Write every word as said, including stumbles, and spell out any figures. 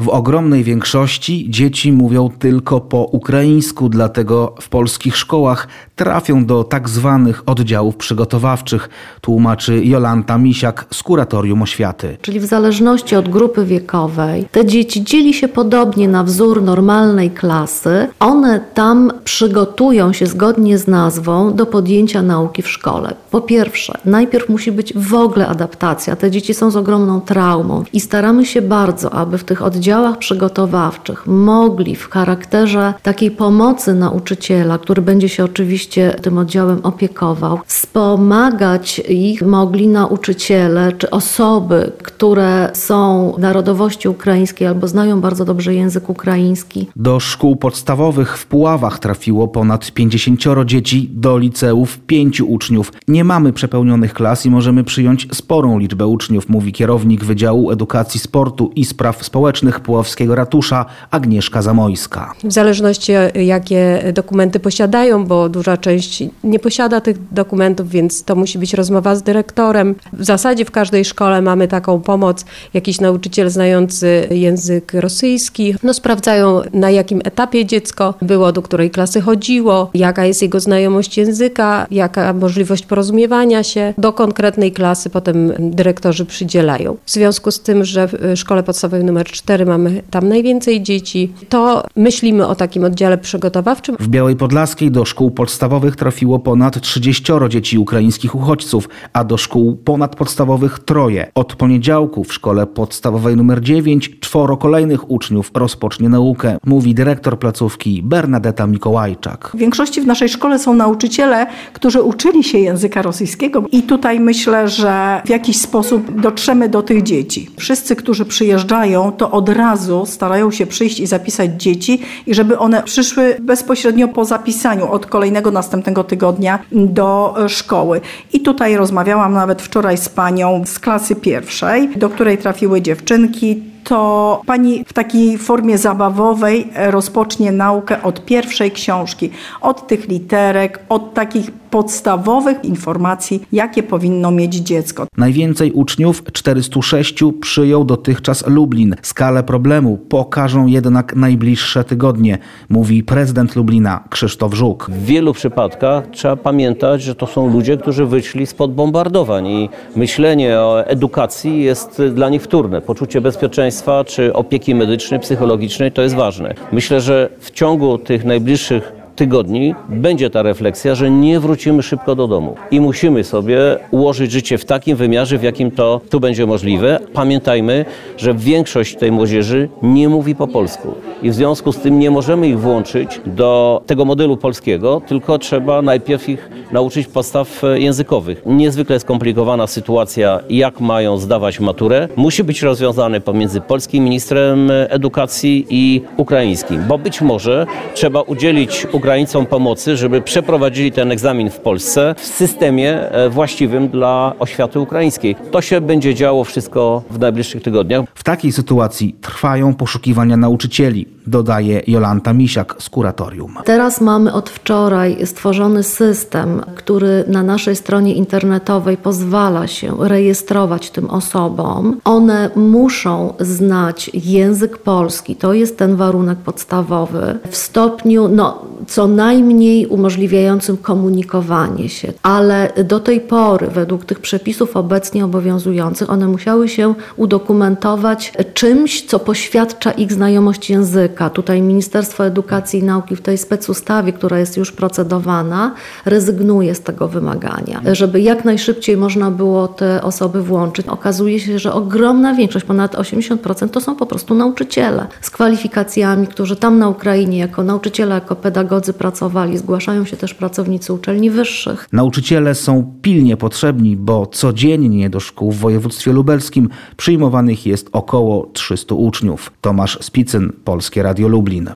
W ogromnej większości dzieci mówią tylko po ukraińsku, dlatego w polskich szkołach trafią do tak zwanych oddziałów przygotowawczych, tłumaczy Jolanta Misiak z Kuratorium Oświaty. Czyli w zależności od grupy wiekowej te dzieci dzieli się podobnie na wzór normalnej klasy. One tam przygotują się zgodnie z nazwą do podjęcia nauki w szkole. Po pierwsze, najpierw musi być w ogóle adaptacja. Te dzieci są z ogromną traumą i staramy się bardzo, aby w tych oddziałach przygotowawczych mogli w charakterze takiej pomocy nauczyciela, który będzie się oczywiście tym oddziałem opiekował, wspomagać ich mogli nauczyciele czy osoby, które są narodowości ukraińskiej albo znają bardzo dobrze język ukraiński. Do szkół podstawowych w Puławach trafiło ponad pięćdziesięcioro dzieci, do liceów pięciu uczniów. Nie mamy przepełnionych klas i możemy przyjąć sporą liczbę uczniów, mówi kierownik Wydziału Edukacji, Sportu i Spraw Społecznych Puławskiego Ratusza Agnieszka Zamojska. W zależności jakie dokumenty posiadają, bo duża część nie posiada tych dokumentów, więc to musi być rozmowa z dyrektorem. W zasadzie w każdej szkole mamy taką pomoc. Jakiś nauczyciel znający język rosyjski. No, sprawdzają, na jakim etapie dziecko było, do której klasy chodziło, jaka jest jego znajomość języka, jaka możliwość porozumiewania się. Do konkretnej klasy potem dyrektorzy przydzielają. W związku z tym, że w szkole podstawowej numer cztery mamy tam najwięcej dzieci, to myślimy o takim oddziale przygotowawczym. W Białej Podlaskiej do szkół podstawowych trafiło ponad trzydziestoro dzieci ukraińskich uchodźców, a do szkół ponadpodstawowych troje. Od poniedziałku w szkole podstawowej numer dziewięć czworo kolejnych uczniów rozpocznie naukę, mówi dyrektor placówki Bernadeta Mikołajczak. W większości w naszej szkole są nauczyciele, którzy uczyli się języka rosyjskiego i tutaj myślę, że w jakiś sposób dotrzemy do tych dzieci. Wszyscy, którzy przyjeżdżają, to od razu starają się przyjść i zapisać dzieci i żeby one przyszły bezpośrednio po zapisaniu od kolejnego następnego tygodnia do szkoły. I tutaj rozmawiałam nawet wczoraj z panią z klasy pierwszej, do której trafiły dziewczynki. To pani w takiej formie zabawowej rozpocznie naukę od pierwszej książki, od tych literek, od takich podstawowych informacji, jakie powinno mieć dziecko. Najwięcej uczniów, czterystu sześciu, przyjął dotychczas Lublin. Skalę problemu pokażą jednak najbliższe tygodnie, mówi prezydent Lublina Krzysztof Żuk. W wielu przypadkach trzeba pamiętać, że to są ludzie, którzy wyszli spod bombardowań i myślenie o edukacji jest dla nich wtórne. Poczucie bezpieczeństwa czy opieki medycznej, psychologicznej to jest ważne. Myślę, że w ciągu tych najbliższych tygodni będzie ta refleksja, że nie wrócimy szybko do domu i musimy sobie ułożyć życie w takim wymiarze, w jakim to tu będzie możliwe. Pamiętajmy, że większość tej młodzieży nie mówi po polsku i w związku z tym nie możemy ich włączyć do tego modelu polskiego, tylko trzeba najpierw ich nauczyć podstaw językowych. Niezwykle skomplikowana sytuacja, jak mają zdawać maturę, musi być rozwiązane pomiędzy polskim ministrem edukacji i ukraińskim, bo być może trzeba udzielić Ukraińcom pomocy, żeby przeprowadzili ten egzamin w Polsce w systemie właściwym dla oświaty ukraińskiej. To się będzie działo wszystko w najbliższych tygodniach. W takiej sytuacji trwają poszukiwania nauczycieli, dodaje Jolanta Misiak z Kuratorium. Teraz mamy od wczoraj stworzony system, który na naszej stronie internetowej pozwala się rejestrować tym osobom. One muszą znać język polski, to jest ten warunek podstawowy, w stopniu no, co najmniej umożliwiającym komunikowanie się. Ale do tej pory, według tych przepisów obecnie obowiązujących, one musiały się udokumentować czymś, co poświadcza ich znajomość języka. Tutaj Ministerstwo Edukacji i Nauki w tej specustawie, która jest już procedowana, rezygnuje z tego wymagania, żeby jak najszybciej można było te osoby włączyć. Okazuje się, że ogromna większość, ponad osiemdziesiąt procent, to są po prostu nauczyciele z kwalifikacjami, którzy tam na Ukrainie jako nauczyciele, jako pedagodzy pracowali. Zgłaszają się też pracownicy uczelni wyższych. Nauczyciele są pilnie potrzebni, bo codziennie do szkół w województwie lubelskim przyjmowanych jest około trzystu uczniów. Tomasz Spicyn, Polskie Radio Lublin.